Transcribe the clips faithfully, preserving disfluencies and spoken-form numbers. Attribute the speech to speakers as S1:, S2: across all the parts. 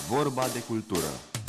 S1: Vorba de cultură.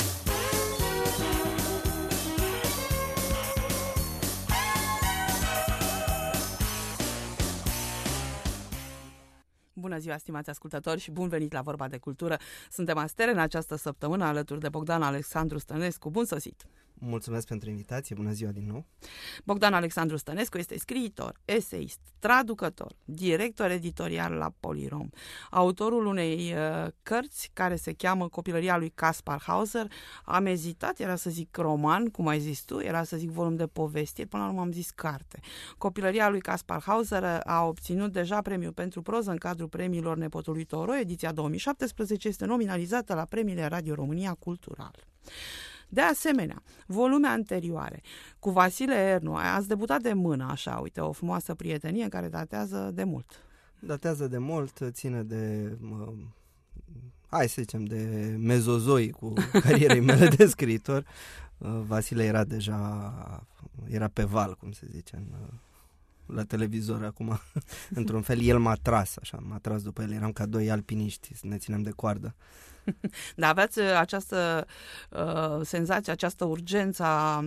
S2: Bună ziua, stimați ascultători, și bun venit la Vorba de Cultură. Suntem astere în această săptămână alături de Bogdan Alexandru Stănescu. Bun sosit!
S3: Mulțumesc pentru invitație, bună ziua din nou!
S2: Bogdan Alexandru Stănescu este scriitor, eseist, traducător, director editorial la Polirom, autorul unei uh, cărți care se cheamă Copilăria lui Caspar Hauser. Am ezitat, era să zic roman, cum ai zis tu, era să zic volum de povesti, până la urmă am zis carte. Copilăria lui Caspar Hauser a obținut deja premiul pentru proză în cadrul premiilor Nepotului Toro, ediția două mii șaptesprezece, este nominalizată la premiile Radio România Cultural. De asemenea, volume anterioare, cu Vasile Ernu, ați debutat de mână, așa, uite, o frumoasă prietenie care datează de mult.
S3: Datează de mult, ține de, uh, hai să zicem, de mezozoi cu carierei mele de scriitor. Uh, Vasile era deja, era pe val, cum se zice, în, uh, la televizor acum. Într-un fel, el m-a tras, așa, m-a tras după el, eram ca doi alpiniști, ne țineam de coardă.
S2: Dar aveați această uh, senzație, această urgență a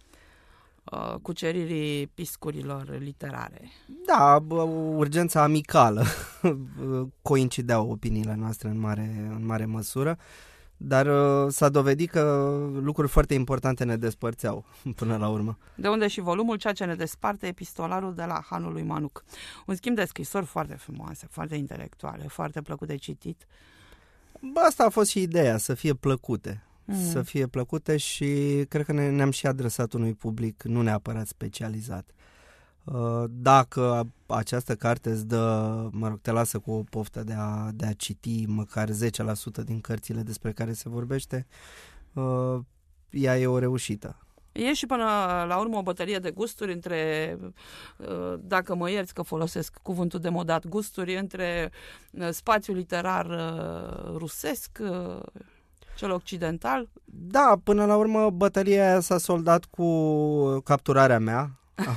S2: uh, cuceririi piscurilor literare.
S3: Da, bă, urgența amicală. Coincideau opiniile noastre în mare, în mare măsură, dar uh, s-a dovedit că lucruri foarte importante ne despărțeau până la urmă.
S2: De unde și volumul Ceea ce ne desparte, epistolarul de la Hanul lui Manuc. Un schimb de scrisori foarte frumoase, foarte intelectuale, foarte plăcut de citit.
S3: Bă, asta a fost și ideea, să fie plăcute. Mm. Să fie plăcute și cred că ne, ne-am și adresat unui public nu neapărat specializat. Dacă această carte îți dă, mă rog, te lasă cu o poftă de a, de a citi măcar zece la sută din cărțile despre care se vorbește, ea e o reușită.
S2: E și până la urmă o bătălie de gusturi între, dacă mă ierți că folosesc cuvântul demodat, gusturi între spațiul literar rusesc, cel occidental.
S3: Da, până la urmă bătălia aia s-a soldat cu capturarea mea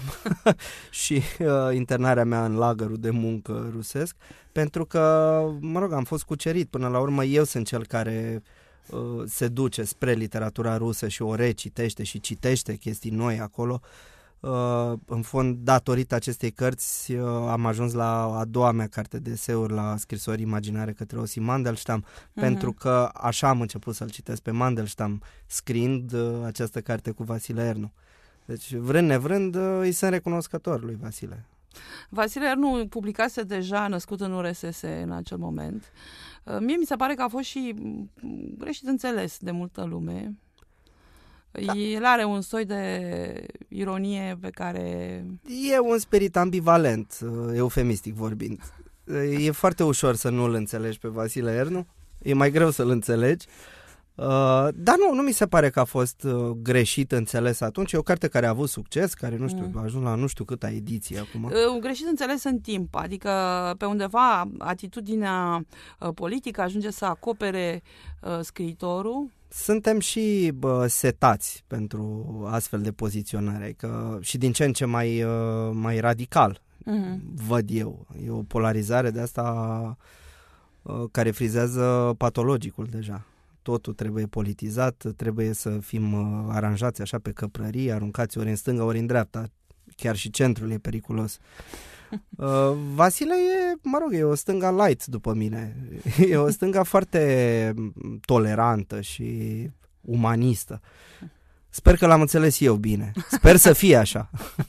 S3: și uh, internarea mea în lagărul de muncă rusesc, pentru că, mă rog, am fost cucerit. Până la urmă eu sunt cel care se duce spre literatura rusă și o recitește și citește chestii noi acolo. În fond, datorită acestei cărți, am ajuns la a doua mea carte de eseuri, la Scrisori imaginare către Osip Mandelstam, uh-huh. pentru că așa am început să-l citesc pe Mandelstam, scriind această carte cu Vasile Ernu. Deci, vrând nevrând, îi sunt recunoscător lui Vasile.
S2: Vasile Ernu publicase deja Născut în U R S S în acel moment. Mie mi se pare că a fost și greșit înțeles de multă lume. Da. El are un soi de ironie pe care...
S3: E un spirit ambivalent, eufemistic vorbind. E foarte ușor să nu-l înțelegi pe Vasile Ernu, e mai greu să-l înțelegi. Uh, dar nu, nu mi se pare că a fost uh, greșit înțeles atunci. E o carte care a avut succes, care, nu știu, mm. a ajuns la nu știu câta ediție acum.
S2: Uh, greșit înțeles în timp, adică pe undeva atitudinea uh, politică ajunge să acopere uh, scriitorul.
S3: Suntem și bă, setați pentru astfel de poziționare, că și din ce în ce mai, uh, mai radical, mm-hmm. văd eu. E o polarizare de asta uh, care frizează patologicul deja. Totul trebuie politizat, trebuie să fim uh, aranjați așa pe căprării, aruncați ori în stânga, ori în dreapta. Chiar și centrul e periculos. Uh, Vasile e, mă rog, e o stânga light după mine. E o stânga foarte tolerantă și umanistă. Sper că l-am înțeles eu bine. Sper să fie așa.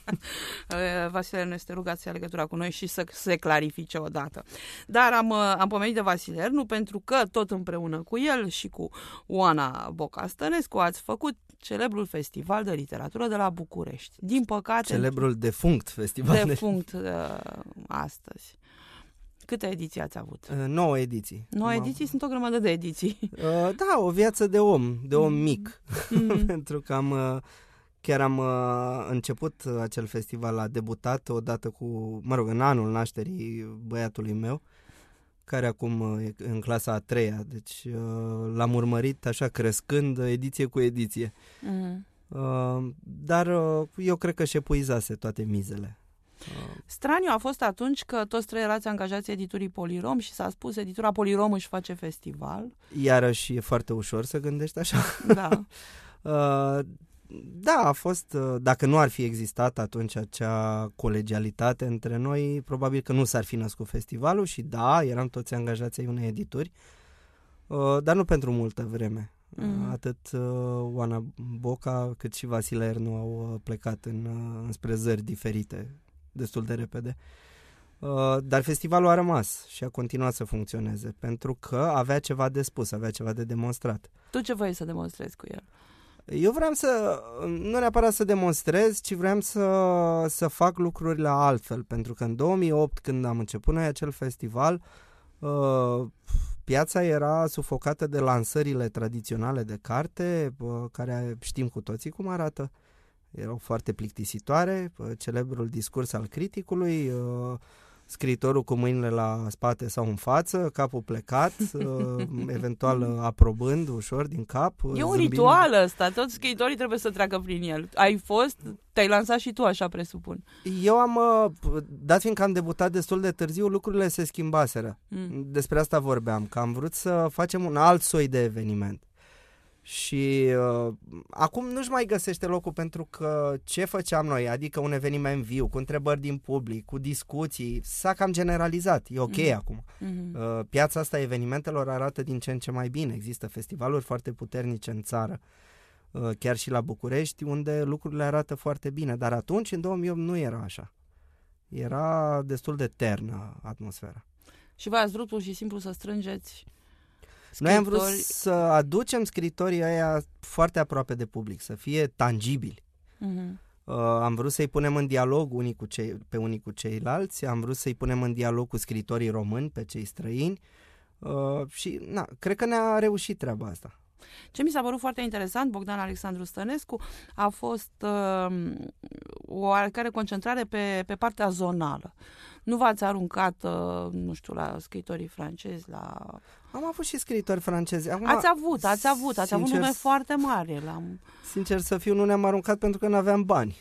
S2: Vasile Ernu este rugat să ia legătura cu noi și să se clarifice odată. Dar am, am pomenit de Vasile Ernu pentru că tot împreună cu el și cu Oana Boca Stănescu ați făcut celebrul festival de literatură de la București. Din păcate...
S3: Celebrul defunct festival.
S2: Defunct uh, astăzi. Câte ediții ați avut?
S3: Uh, nouă ediții.
S2: Nouă
S3: Am...
S2: ediții? Sunt o grămadă de ediții.
S3: Uh, da, o viață de om, de om mic. Mm. Pentru că am, uh, chiar am uh, început acel festival, a debutat odată cu, mă rog, în anul nașterii băiatului meu, care acum uh, e în clasa a treia, deci uh, l-am urmărit așa crescând, ediție cu ediție. Mm. Uh, dar uh, eu cred că și epuizase toate mizele.
S2: Straniu a fost atunci că toți trei erați angajați editurii Polirom și s-a spus editura Polirom își face festival.
S3: Iarăși e foarte ușor să gândești așa.
S2: Da.
S3: uh, da, a fost, uh, dacă nu ar fi existat atunci acea colegialitate între noi, probabil că nu s-ar fi născut festivalul și da, eram toți angajați ai unei edituri, uh, dar nu pentru multă vreme. Mm. Atât uh, Oana Boca cât și Vasile Ernu au uh, plecat în, uh, înspre zări diferite destul de repede. Uh, dar festivalul a rămas și a continuat să funcționeze pentru că avea ceva de spus, avea ceva de demonstrat.
S2: Tu ce vrei să demonstrezi cu el?
S3: Eu vreau să, nu neapărat să demonstrez, ci vreau să, să fac lucrurile altfel, pentru că în două mii opt, când am început noi acel festival, uh, piața era sufocată de lansările tradiționale de carte, care știm cu toții cum arată. Erau foarte plictisitoare, celebrul discurs al criticului, scriitorul cu mâinile la spate sau în față, capul plecat, eventual aprobând ușor din cap.
S2: E un
S3: zâmbind.
S2: ritual ăsta, toți scriitorii trebuie să treacă prin el. Ai fost, te-ai lansat și tu, așa presupun.
S3: Eu am, dat fiindcă am debutat destul de târziu, lucrurile se schimbaseră. Mm. Despre asta vorbeam, că am vrut să facem un alt soi de eveniment. Și uh, acum nu-și mai găsește locul, pentru că ce făceam noi, adică un eveniment viu, cu întrebări din public, cu discuții, s-a cam generalizat, e ok mm. acum. Mm-hmm. Uh, piața asta a evenimentelor arată din ce în ce mai bine, există festivaluri foarte puternice în țară, uh, chiar și la București, unde lucrurile arată foarte bine, dar atunci, în două mii opt, nu era așa. Era destul de ternă atmosfera.
S2: Și voi ați vrut pur și simplu să strângeți
S3: Noi am vrut să aducem scritorii ăia foarte aproape de public, să fie tangibili. Uh-huh. Uh, am vrut să-i punem în dialog unii cu cei, pe unii cu ceilalți, am vrut să-i punem în dialog cu scritorii români, pe cei străini uh, și na, cred că ne-a reușit treaba asta.
S2: Ce mi s-a părut foarte interesant, Bogdan Alexandru Stănescu, a fost uh, o oarecare concentrare pe, pe partea zonală. Nu v-ați aruncat, uh, nu știu, la scritorii francezi, la...
S3: Am avut și scritori francezi. Acum,
S2: ați avut, ați avut, ați sincer, avut nume foarte mari. La...
S3: Sincer să fiu, nu ne-am aruncat pentru că nu aveam bani.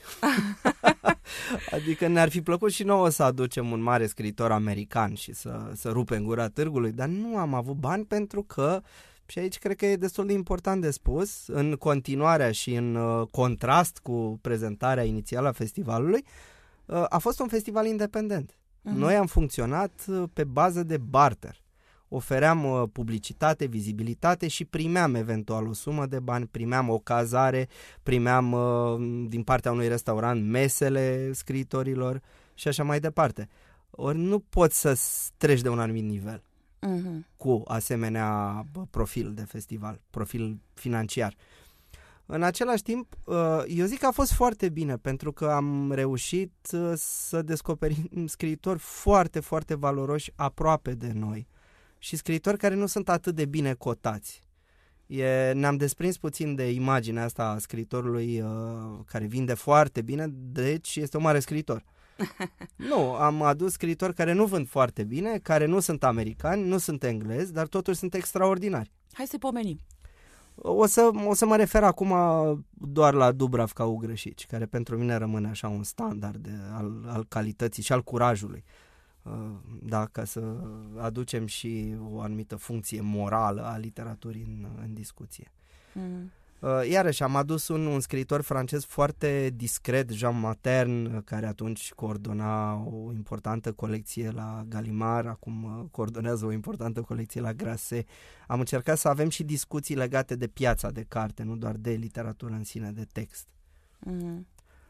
S3: Adică ne-ar fi plăcut și nouă să aducem un mare scriitor american și să, să rupem gura târgului, dar nu am avut bani pentru că, și aici cred că e destul de important de spus, în continuarea și în uh, contrast cu prezentarea inițială a festivalului, uh, a fost un festival independent. Uh-huh. Noi am funcționat uh, pe bază de barter. Ofeream uh, publicitate, vizibilitate și primeam eventual o sumă de bani, primeam o cazare, primeam uh, din partea unui restaurant mesele scriitorilor și așa mai departe. Ori nu poți să treci de un anumit nivel uh-huh. cu asemenea profil de festival, profil financiar. În același timp, eu zic că a fost foarte bine, pentru că am reușit să descoperim scriitori foarte, foarte valoroși aproape de noi și scriitori care nu sunt atât de bine cotați. E, ne-am desprins puțin de imaginea asta a scriitorului uh, care vinde foarte bine, deci este un mare scriitor. Nu, am adus scriitori care nu vând foarte bine, care nu sunt americani, nu sunt englezi, dar totuși sunt extraordinari.
S2: Hai să-i pomenim.
S3: O să, o să mă refer acum doar la Dubravka Ugrășici, care pentru mine rămâne așa un standard de, al, al calității și al curajului. Da, ca să aducem și o anumită funcție morală a literaturii în, în discuție. Mm. Iarăși am adus un, un scriitor francez foarte discret, Jean Matern, care atunci coordona o importantă colecție la Gallimard, acum coordonează o importantă colecție la Grasset. Am încercat să avem și discuții legate de piața de carte, nu doar de literatură în sine, de text. Mm.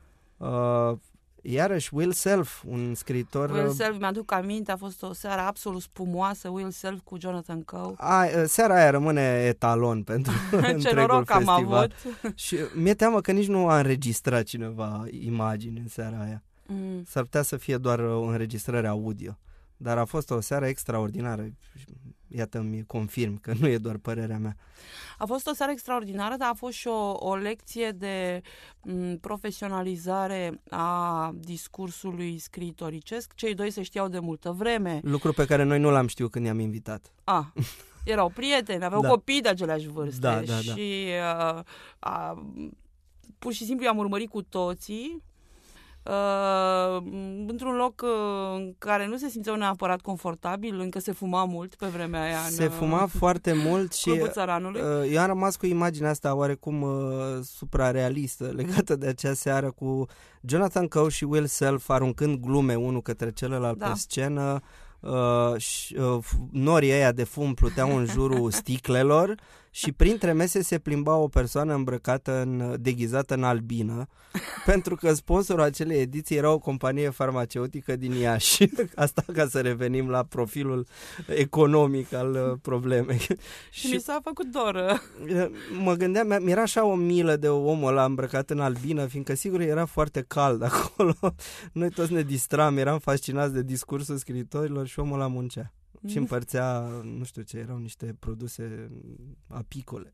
S3: Uh, Iarăși, Will Self, un scriitor...
S2: Will Self, mi-aduc aminte, a fost o seară absolut spumoasă, Will Self cu Jonathan Coe.
S3: A, seara aia rămâne etalon pentru
S2: Ce noroc am avut!
S3: Și mi-e teamă că nici nu a înregistrat cineva imagini în seara aia. Mm. S-ar putea să fie doar o înregistrare audio. Dar a fost o seară extraordinară. Iată, mi confirm că nu e doar părerea mea.
S2: A fost o seară extraordinară, dar a fost și o, o lecție de m, profesionalizare a discursului scriitoricesc. Cei doi se știau de multă vreme.
S3: Lucru pe care noi nu l-am știut când i-am invitat.
S2: A, erau prieteni, aveau da. copii de aceleași vârste.
S3: Da, da, da.
S2: Și uh, a, pur și simplu i-am urmărit cu toții. uh, într-un loc uh, în care nu se simțeau neapărat confortabil, încă se fuma mult pe vremea aia.
S3: Se
S2: în,
S3: fuma uh, foarte mult și uh, eu am rămas cu imaginea asta oarecum uh, suprarealistă legată de acea seară cu Jonathan Coe și Will Self aruncând glume unul către celălalt da. pe scenă. Uh, și, uh, norii ăia de fum pluteau în jurul sticlelor și printre mese se plimba o persoană îmbrăcată în, deghizată în albină, pentru că sponsorul acelei ediții era o companie farmaceutică din Iași. Asta ca să revenim la profilul economic al uh, problemei.
S2: Și mi s-a făcut dor.
S3: Uh, mă gândeam, mi-era așa o milă de omul ăla îmbrăcat în albină, fiindcă sigur era foarte cald acolo. Noi toți ne distram, eram fascinați de discursul scriitorilor și omul ăla muncea. Și împărțea, nu știu ce, erau niște produse apicole.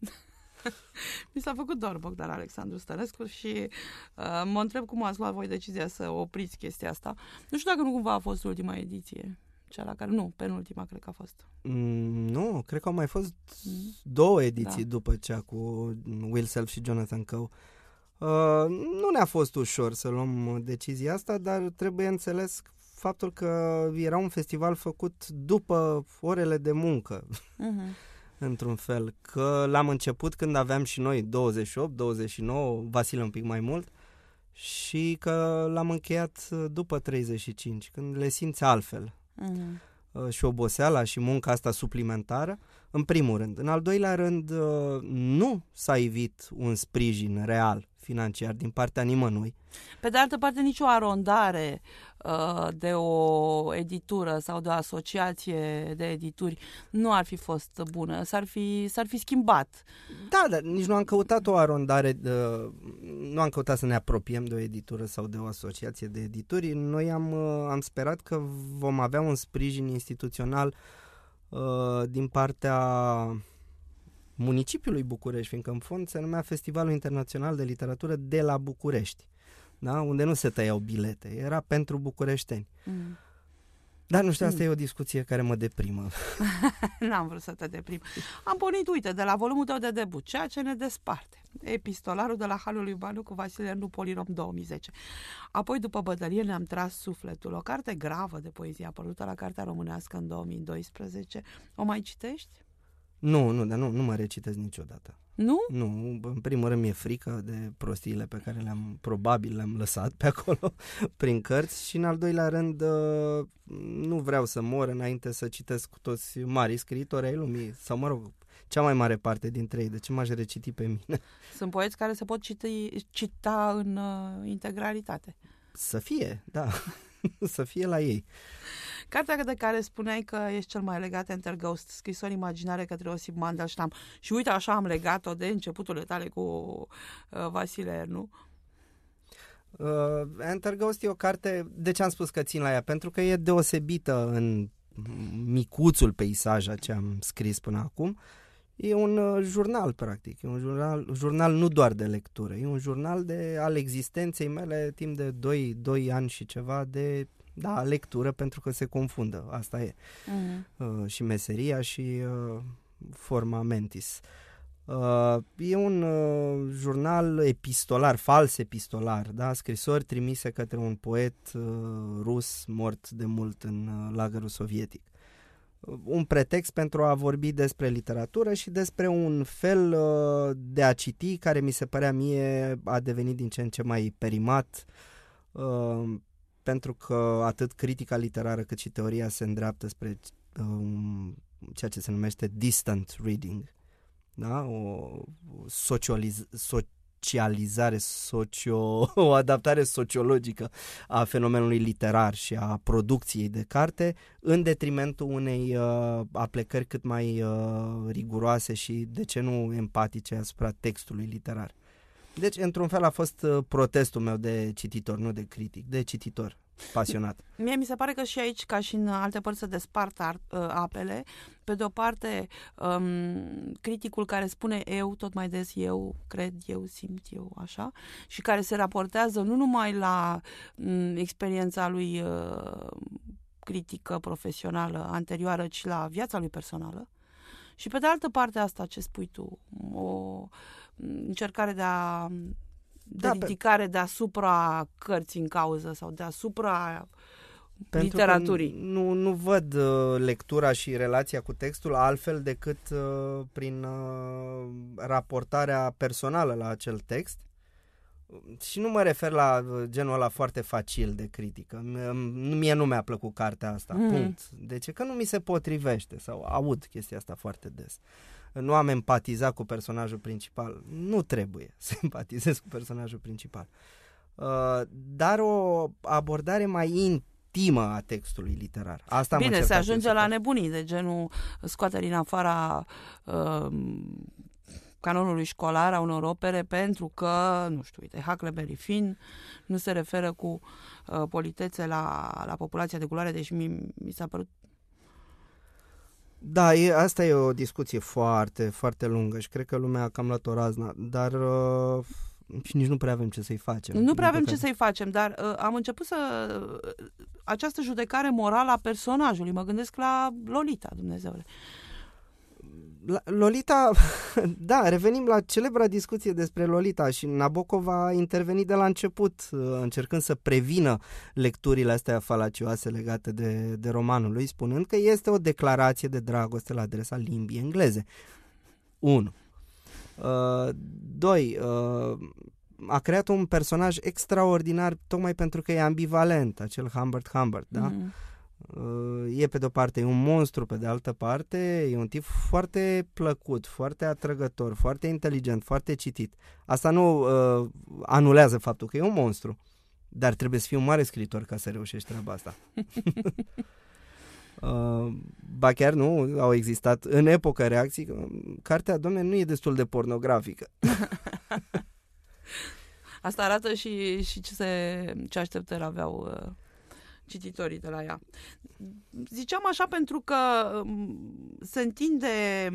S2: Mi s-a făcut doar Bogdan Alexandru Stănescu și uh, mă întreb cum ați luat voi decizia să opriți chestia asta. Nu știu dacă nu cumva a fost ultima ediție. Cea la care, nu, penultima cred că a fost.
S3: Mm, nu, cred că au mai fost mm. două ediții da. după cea cu Will Self și Jonathan Coe. Uh, nu ne-a fost ușor să luăm decizia asta, dar trebuie înțeles faptul că era un festival făcut după orele de muncă, uh-huh. într-un fel. Că l-am început când aveam și noi douăzeci și opt, douăzeci și nouă, Vasile un pic mai mult, și că l-am încheiat după treizeci și cinci, când le simți altfel. Uh-huh. Și oboseala și munca asta suplimentară, în primul rând. În al doilea rând, nu s-a ivit un sprijin real financiar din partea nimănui.
S2: Pe de altă parte, nicio arondare uh, de o editură sau de o asociație de edituri nu ar fi fost bună, s-ar fi, s-ar fi schimbat.
S3: Da, dar nici nu am căutat o arondare, uh, nu am căutat să ne apropiem de o editură sau de o asociație de edituri. Noi am, uh, am sperat că vom avea un sprijin instituțional uh, din partea municipiului București, fiindcă în fond se numea Festivalul Internațional de Literatură de la București, da? Unde nu se tăiau bilete, era pentru bucureșteni. Mm. Dar nu știu, asta mm. e o discuție care mă deprimă.
S2: N-am vrut să te deprim. Am pornit, uite, de la volumul tău de debut, Ceea ce ne desparte. Epistolarul de la Halul lui Banu cu Vasile Ernu, Polirom, două mii zece. Apoi, după bătălie, ne-am tras sufletul. O carte gravă de poezie apărută la Cartea Românească în două mii doisprezece. O mai citești?
S3: Nu, nu, dar nu, nu mă recitesc niciodată.
S2: Nu?
S3: Nu, în primul rând mi-e frică de prostiile pe care le-am, probabil le-am lăsat pe acolo prin cărți și în al doilea rând nu vreau să mor înainte să citesc cu toți mari scriitori ai lumii, sau mă rog, cea mai mare parte dintre ei, de ce m-aș reciti pe mine?
S2: Sunt poeți care se pot citi, cita în uh, integralitate.
S3: Să fie, da, să fie la ei.
S2: Cartea de care spuneai că ești cel mai legat, Enter Ghost, scrisori imaginare către Osip Mandelstam. Și uite, așa am legat-o de începuturile tale cu uh, Vasile Ernu.
S3: Uh, Enter Ghost e o carte, de ce am spus că țin la ea? Pentru că e deosebită în micuțul peisaj ce am scris până acum. E un uh, jurnal, practic. E un jurnal, jurnal nu doar de lectură, e un jurnal de, al existenței mele timp de doi ani și ceva de... Da, lectură, pentru că se confundă, asta e. Uh-huh. Uh, și meseria și uh, forma mentis. Uh, e un uh, jurnal epistolar, fals epistolar, da? Scrisori trimise către un poet uh, rus mort de mult în uh, lagărul sovietic. Uh, un pretext pentru a vorbi despre literatură și despre un fel uh, de a citi care mi se părea mie a devenit din ce în ce mai perimat, uh, pentru că atât critica literară cât și teoria se îndreaptă spre um, ceea ce se numește distant reading, da? O socializ- socializare, socio, o adaptare sociologică a fenomenului literar și a producției de carte în detrimentul unei uh, aplecări cât mai uh, riguroase și, de ce nu, empatice asupra textului literar. Deci, într-un fel, a fost protestul meu de cititor, nu de critic, de cititor pasionat.
S2: Mie mi se pare că și aici, ca și în alte părți, se despart apele. Pe de o parte, um, criticul care spune eu, tot mai des eu, cred, eu, simt, eu, așa, și care se raportează nu numai la um, experiența lui uh, critică profesională anterioară, ci la viața lui personală. Și pe de altă parte asta ce spui tu, o încercare de a de
S3: Da,
S2: ridicare deasupra cărții în cauză sau deasupra
S3: pentru
S2: literaturii.
S3: Că nu, nu văd uh, lectura și relația cu textul altfel decât uh, prin uh, raportarea personală la acel text. Și nu mă refer la genul ăla foarte facil de critică. Mie nu mi-a plăcut cartea asta, mm. punct. De ce? Că nu mi se potrivește sau aud chestia asta foarte des. Nu am empatizat cu personajul principal. Nu trebuie să empatizez cu personajul principal. Uh, dar o abordare mai intimă a textului literar. Asta
S2: Bine, se ajunge la nebunii, de genul scoaterii în afara uh, canonului școlar a unor opere pentru că, nu știu, uite, Huckleberry Finn nu se referă cu uh, politețe la, la populația de culoare, deși mi, mi s-a părut.
S3: Da, e, asta e o discuție foarte, foarte lungă și cred că lumea a cam luat o razna, dar uh, și nici nu prea avem ce să-i facem.
S2: Nu prea avem ce să-i facem, dar uh, am început să... Uh, această judecare morală a personajului, mă gândesc la Lolita, Dumnezeule.
S3: Lolita, da, revenim la celebra discuție despre Lolita și Nabokov a intervenit de la început, încercând să prevină lecturile astea falacioase legate de, de romanul lui, spunând că este o declarație de dragoste la adresa limbii engleze. unu. Uh, doi. Uh, a creat un personaj extraordinar tocmai pentru că e ambivalent, acel Humbert Humbert, da? Mm. E pe de-o parte e un monstru, pe de altă parte e un tip foarte plăcut, foarte atrăgător, foarte inteligent, foarte citit. Asta nu uh, anulează faptul că e un monstru, dar trebuie să fii un mare scriitor ca să reușești treaba asta. uh, ba chiar nu, au existat în epoca reacții că cartea, domne, nu e destul de pornografică.
S2: Asta arată și, și ce, se, ce așteptări aveau uh... cititorii de la ea. Ziceam așa pentru că se întinde,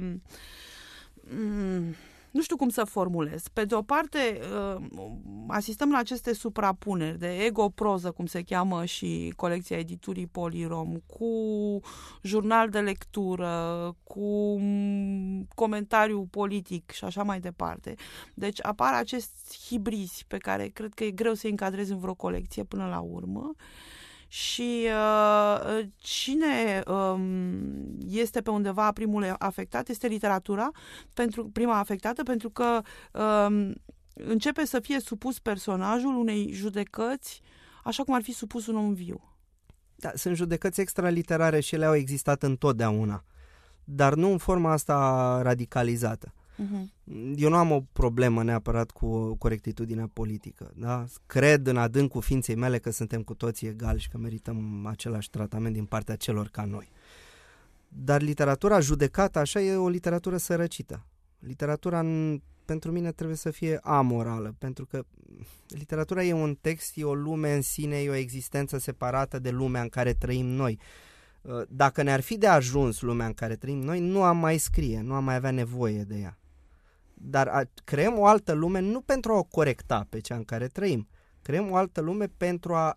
S2: nu știu cum să formulez. Pe de o parte, asistăm la aceste suprapuneri de ego-proză, cum se cheamă și colecția editurii Polirom, cu jurnal de lectură, cu comentariu politic și așa mai departe. Deci apar acești hibrizi pe care cred că e greu să-i încadrezi în vreo colecție până la urmă. Și uh, cine um, este pe undeva primul afectat este literatura, pentru prima afectată, pentru că um, începe să fie supus personajul unei judecăți așa cum ar fi supus un om viu.
S3: Da, sunt judecăți extraliterare și ele au existat întotdeauna, dar nu în forma asta radicalizată. Uh-huh. Eu nu am o problemă neapărat cu corectitudinea politică, da? Cred în adâncul ființei mele că suntem cu toții egali și că merităm același tratament din partea celor ca noi. Dar literatura judecată așa e o literatură sărăcită. Literatura pentru mine trebuie să fie amorală, pentru că literatura e un text, e o lume în sine, e o existență separată de lumea în care trăim noi. Dacă ne-ar fi de ajuns lumea în care trăim noi, nu am mai scrie, nu am mai avea nevoie de ea. Dar a, creăm o altă lume nu pentru a o corecta pe cea în care trăim. Creăm o altă lume pentru a,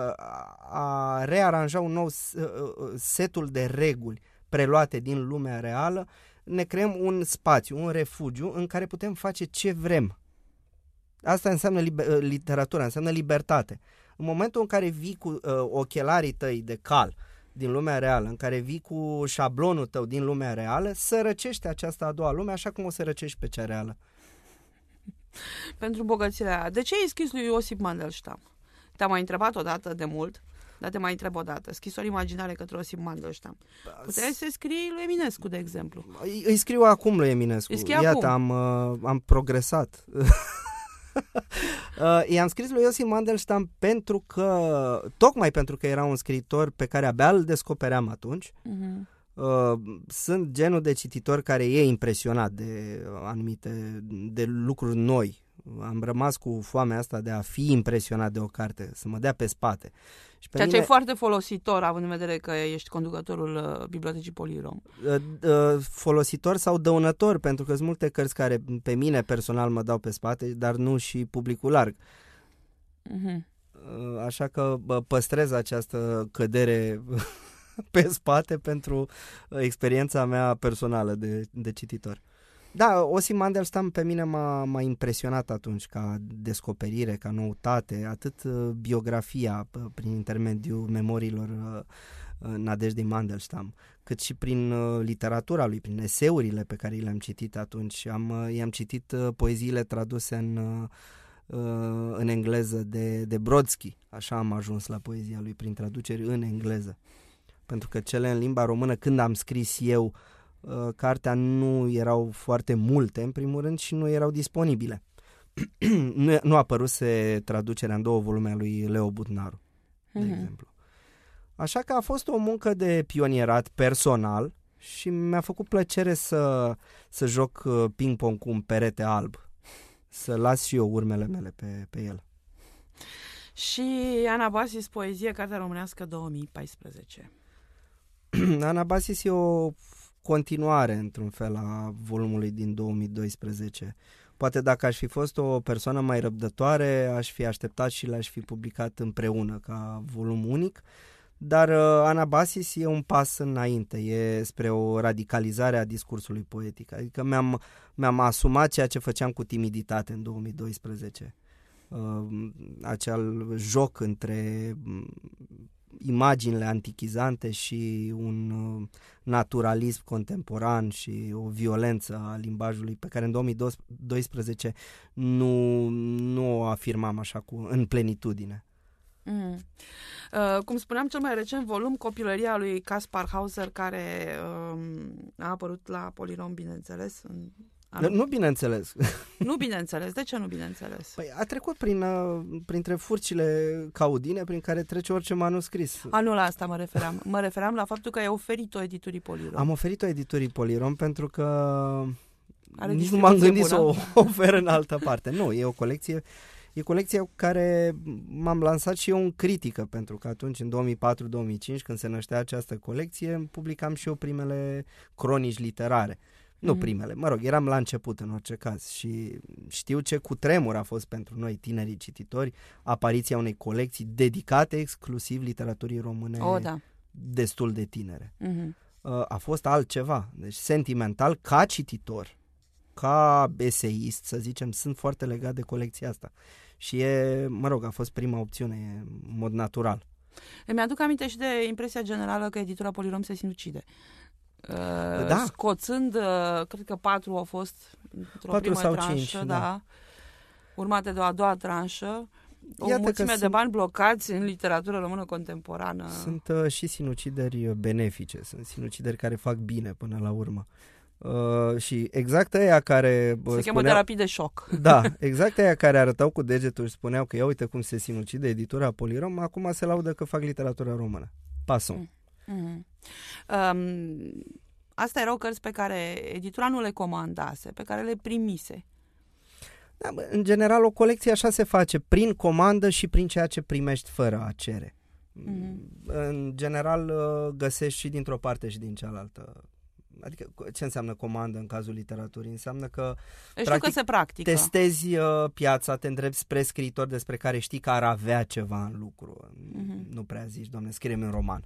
S3: a rearanja un nou setul de reguli preluate din lumea reală. Ne creăm un spațiu, un refugiu în care putem face ce vrem. Asta înseamnă liber, literatura, înseamnă libertate. În momentul în care vii cu uh, ochelarii tăi de cal din lumea reală, în care vii cu șablonul tău din lumea reală, sărăcește această a doua lume așa cum o sărăcești pe cea reală.
S2: Pentru bogățirea aia. De ce ai scris lui Iosif Mandelstam? Te-am mai întrebat odată de mult, dar te mai întreb odată. Scrisori imaginare către Iosif Mandelstam. Puteai să scrii lui Eminescu, de exemplu.
S3: Îi, îi scriu acum lui Eminescu. Iată, acum. Am, uh, am progresat. uh, i-am scris lui Iosif Mandelstam pentru că, tocmai pentru că era un scriitor pe care abia îl descopeream atunci. Uh-huh. Uh, sunt genul de cititor care e impresionat de anumite de lucruri noi. Am rămas cu foamea asta de a fi impresionat de o carte, să mă dea pe spate. Și pe
S2: Ceea
S3: mine,
S2: ce e foarte folositor, având în vedere că ești conducătorul uh, Bibliotecii Polirom.
S3: Uh, uh, folositor sau dăunător, pentru că sunt multe cărți care pe mine personal mă dau pe spate, dar nu și publicul larg. Uh-huh. Uh, așa că uh, păstrez această cădere pe spate pentru uh, experiența mea personală de, de cititor. Da, Osim Mandelstam pe mine m-a, m-a impresionat atunci ca descoperire, ca noutate, atât uh, biografia p- prin intermediul memoriilor uh, Nadejdei Mandelstam, cât și prin uh, literatura lui, prin eseurile pe care le-am citit atunci. Am, uh, i-am citit uh, poeziile traduse în, uh, în engleză de, de Brodsky, așa am ajuns la poezia lui, prin traduceri în engleză. Pentru că cele în limba română, când am scris eu uh, cartea, nu erau foarte multe, în primul rând, și nu erau disponibile. nu, nu a apăruse traducerea în două volume a lui Leo Butnaru, de mm-hmm. exemplu. Așa că a fost o muncă de pionierat personal și mi-a făcut plăcere să, să joc ping-pong cu un perete alb, să las și eu urmele mele pe, pe el.
S2: Și Anabasis, poezie, cartea românească două mii paisprezece.
S3: Anabasis e o continuare, într-un fel, a volumului din două mii doisprezece. Poate dacă aș fi fost o persoană mai răbdătoare, aș fi așteptat și le-aș fi publicat împreună ca volum unic, dar uh, Anabasis e un pas înainte, e spre o radicalizare a discursului poetic. Adică mi-am, mi-am asumat ceea ce făceam cu timiditate în două mii doisprezece. Uh, acel joc între imaginile antichizante și un uh, naturalism contemporan și o violență a limbajului pe care în două mii doisprezece nu, nu o afirmam așa cu, în plenitudine.
S2: Mm. Uh, cum spuneam, cel mai recent volum, Copilăria lui Caspar Hauser, care uh, a apărut la Polirom, bineînțeles. În
S3: anul... Nu bineînțeles.
S2: Nu bineînțeles. De ce nu bineînțeles?
S3: Păi a trecut prin, uh, printre furcile caudine prin care trece orice manuscris.
S2: A, nu la asta mă refeream. Mă referam la faptul că ai oferit-o editurii Polirom.
S3: Am oferit-o editurii Polirom pentru că Are nici nu m-am gândit bună. Să o ofer în altă parte. Nu, e o colecție E colecția cu care m-am lansat și eu în critică, pentru că atunci, în două mii patru două mii cinci, când se năștea această colecție, publicam și eu primele cronici literare. Nu primele, mă rog, eram la început în orice caz și știu ce cutremur a fost pentru noi, tinerii cititori, apariția unei colecții dedicate exclusiv literaturii române
S2: o, da.
S3: destul de tinere.
S2: Mm-hmm.
S3: A fost altceva, deci sentimental, ca cititor, ca eseist, să zicem, sunt foarte legat de colecția asta. Și e, mă rog, a fost prima opțiune, e în mod natural.
S2: Îmi aduc aminte și de impresia generală că editura Polirom se sinucide. Uh,
S3: da.
S2: Scoțând, uh, cred că patru au fost într-o
S3: patru
S2: primă
S3: sau
S2: tranșă,
S3: cinci,
S2: da,
S3: da.
S2: urmate de o a doua tranșă, o
S3: Iată
S2: mulțime de
S3: sunt...
S2: bani blocați în literatură română contemporană.
S3: Sunt uh, și sinucideri benefice, sunt sinucideri care fac bine până la urmă. Uh, și exact aia care uh,
S2: se cheamă
S3: spuneau,
S2: terapii de șoc.
S3: Da, exact aia care arătau cu degetul și spuneau că ia uite cum se sinucide editura Polirom, acum se laudă că fac literatura română. Pasom.
S2: Mm-hmm. Um, astea erau cărți pe care editura nu le comandase, pe care le primise.
S3: Da, în general o colecție așa se face, prin comandă și prin ceea ce primești fără a cere. Mm-hmm. În general găsești și dintr-o parte și din cealaltă. Adică ce înseamnă comandă în cazul literaturii? Înseamnă că,
S2: practic, că se practică.
S3: Testezi uh, piața, te îndrepți spre scriitori despre care știi că ar avea ceva în lucru. Mm-hmm. Nu prea zici, Doamne, scrie-mi un roman.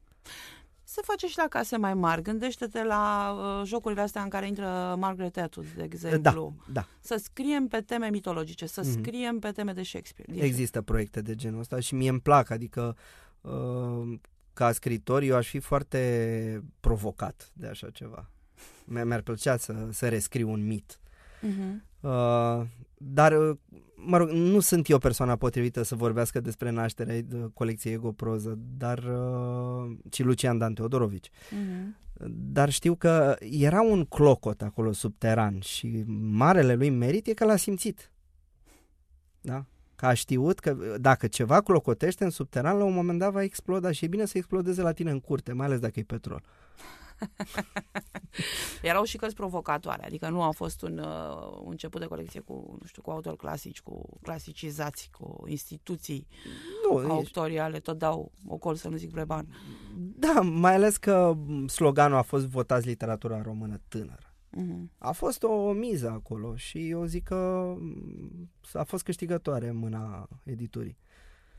S2: Se face și la case mai mari. Gândește-te la uh, jocurile astea în care intră Margaret Atwood, de exemplu.
S3: Da, da.
S2: Să scriem pe teme mitologice, să mm-hmm. scriem pe teme de Shakespeare.
S3: Există proiecte de genul ăsta și mie îmi plac, adică uh, ca scriitor eu aș fi foarte provocat de așa ceva. Mi-ar plăcea să, să rescriu un mit.
S2: Mm-hmm.
S3: Uh, dar, mă rog, nu sunt eu persoana potrivită să vorbească despre nașterea colecției Egoproză, dar uh, ci Lucian Dan Teodorovici.
S2: Mm-hmm.
S3: Dar știu că era un clocot acolo subteran și marele lui merit e că l-a simțit. Da? Că a știut că dacă ceva clocotește în subteran, la un moment dat va exploda și e bine să explodeze la tine în curte, mai ales dacă e petrol.
S2: Erau și cărți provocatoare, adică nu a fost un, uh, un început de colecție cu, nu știu, cu autori clasici, cu clasicizați, cu instituții nu, autoriale, tot dau ocol să nu zic breban.
S3: Da, mai ales că sloganul a fost votați literatura română tânără.
S2: Mm-hmm.
S3: A fost o miză acolo și eu zic că a fost câștigătoare în mâna editurii.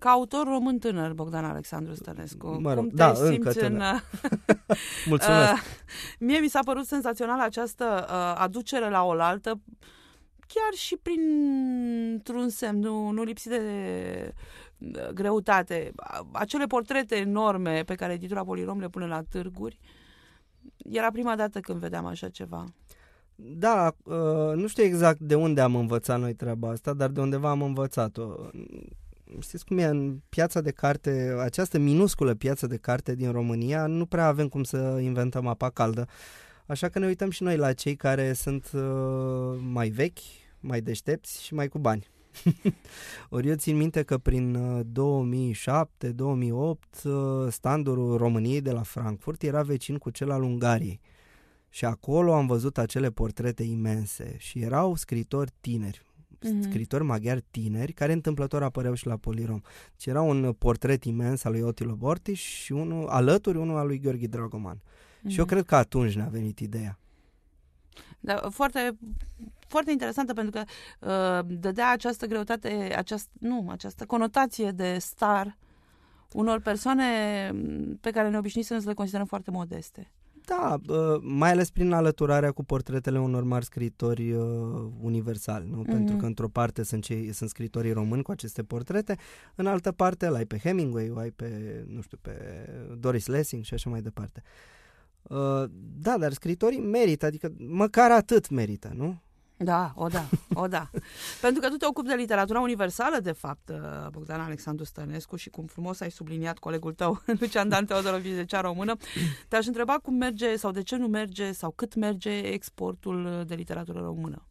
S2: Ca autor român tânăr, Bogdan Alexandru Stănescu,
S3: mă rog,
S2: cum te
S3: da,
S2: simți
S3: încă
S2: în...
S3: tânăr. Mulțumesc.
S2: Uh, mie mi s-a părut senzațională această uh, aducere la oaltă, chiar și printr-un semn, nu, nu lipsit de uh, greutate. Acele portrete enorme pe care editura Polirom le pune la târguri, era prima dată când vedeam așa ceva.
S3: Da, uh, nu știu exact de unde am învățat noi treaba asta, dar de undeva am învățat-o. Știți cum e, în piața de carte, această minusculă piață de carte din România, nu prea avem cum să inventăm apa caldă. Așa că ne uităm și noi la cei care sunt uh, mai vechi, mai deștepți și mai cu bani. Ori eu țin minte că prin două mii șapte două mii opt uh, standul României de la Frankfurt era vecin cu cel al Ungariei. Și acolo am văzut acele portrete imense și erau scritori tineri, mm-hmm. scritori maghiari tineri, care întâmplător apăreau și la Polirom. Deci era un portret imens al lui Otilo Bortiș și unul, alături unul al lui Gheorghe Dragoman. Mm-hmm. Și eu cred că atunci ne-a venit ideea.
S2: Da, foarte, foarte interesantă, pentru că uh, dădea această greutate, aceast, nu, această conotație de star unor persoane pe care ne obișnuisem să le considerăm foarte modeste.
S3: Da, mai ales prin alăturarea cu portretele unor mari scriitori uh, universali, nu? Mm-hmm. Pentru că într-o parte sunt, cei, sunt scritorii români cu aceste portrete, în altă parte l-ai pe Hemingway, o ai pe, nu știu, pe Doris Lessing și așa mai departe. Uh, da, dar scritorii merită, adică măcar atât merită, nu?
S2: Da, o da, o da. Pentru că tu te ocupi de literatura universală, de fapt, Bogdan Alexandru Stănescu, și cum frumos ai subliniat colegul tău, Lucian Dan Teodorovici, de cea română, te-aș întreba cum merge sau de ce nu merge sau cât merge exportul de literatură română.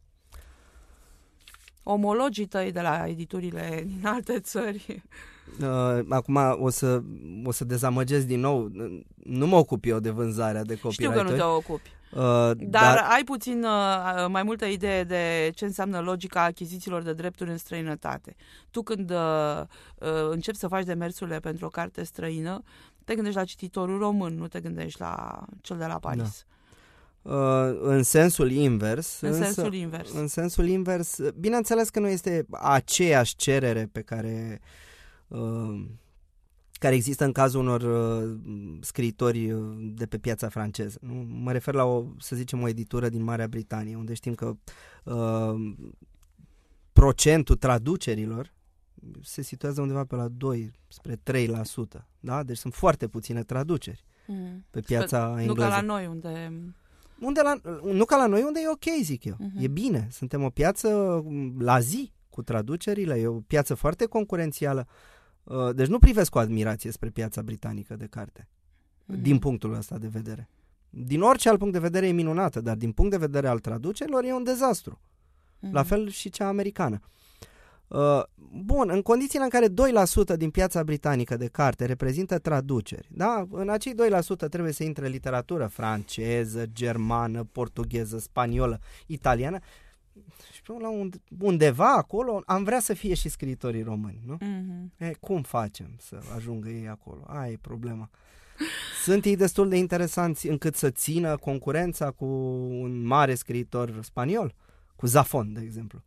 S2: Omologii tăi de la editurile din alte țări.
S3: Uh, acum o să, o să dezamăgesc din nou. Nu mă ocup eu de vânzarea de copyright.
S2: Știu că nu te ocupi. Uh, dar, dar ai puțin uh, mai multă idee de ce înseamnă logica achizițiilor de drepturi în străinătate. Tu când uh, uh, începi să faci demersurile pentru o carte străină, te gândești la cititorul român, nu te gândești la cel de la Paris.
S3: Da. Uh, în sensul invers.
S2: În
S3: însă,
S2: sensul invers.
S3: În sensul invers. Bineînțeles că nu este aceeași cerere pe care... Uh, care există în cazul unor uh, scriitori uh, de pe piața franceză. Nu? Mă refer la, o, să zicem, o editură din Marea Britanie, unde știm că uh, procentul traducerilor se situează undeva pe la doi spre trei la sută. Da? Deci sunt foarte puține traduceri mm. pe piața
S2: Sper,
S3: engleză.
S2: Nu ca la noi, unde...
S3: unde la, nu ca la noi, unde e ok, zic eu.
S2: Mm-hmm.
S3: E bine. Suntem o piață la zi cu traducerile, e o piață foarte concurențială. Deci nu privesc cu admirație spre piața britanică de carte, mm. din punctul ăsta de vedere. Din orice alt punct de vedere e minunată, dar din punct de vedere al traducerilor e un dezastru. Mm. La fel și cea americană. Uh, bun, în condițiile în care doi la sută din piața britanică de carte reprezintă traduceri, da? În acei doi la sută trebuie să intre literatură franceză, germană, portugheză, spaniolă, italiană. Și la undeva acolo am vrea să fie și scriitorii români, nu? Mm-hmm. E, cum facem să ajungă ei acolo? Aia e problema. Sunt ei destul de interesanți încât să țină concurența cu un mare scriitor spaniol, cu Zafón, de exemplu.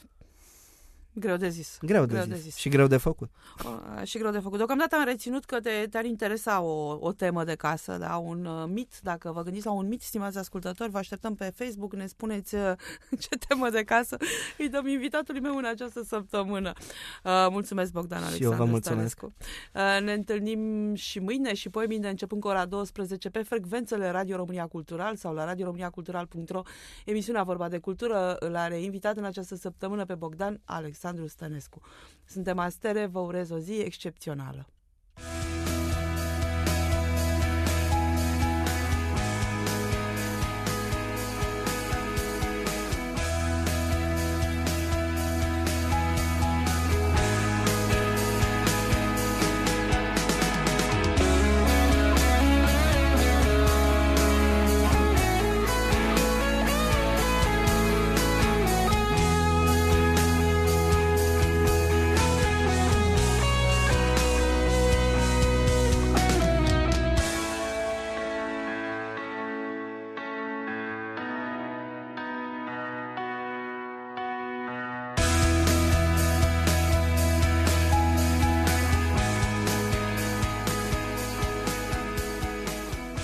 S2: Greu de zis.
S3: Greu de,
S2: greu
S3: zis.
S2: de zis.
S3: Și greu de făcut.
S2: O, și greu de făcut. Deocamdată am reținut că te, te-ar interesa o, o temă de casă, da? Un uh, mit. Dacă vă gândiți la un mit, stimați ascultători, vă așteptăm pe Facebook, ne spuneți uh, ce temă de casă îi dăm invitatului meu în această săptămână. Uh, mulțumesc, Bogdan Alexandru.
S3: Și eu vă mulțumesc.
S2: Uh, ne întâlnim și mâine și poi mâine, începând cu ora douăsprezece, pe frecvențele Radio România Cultural sau la radio românia cultural punct ro. Emisiunea Vorba de Cultură îl are invitat în această săptămână pe Bogdan Alexandru Stănescu. Suntem Astere, vă urez o zi excepțională.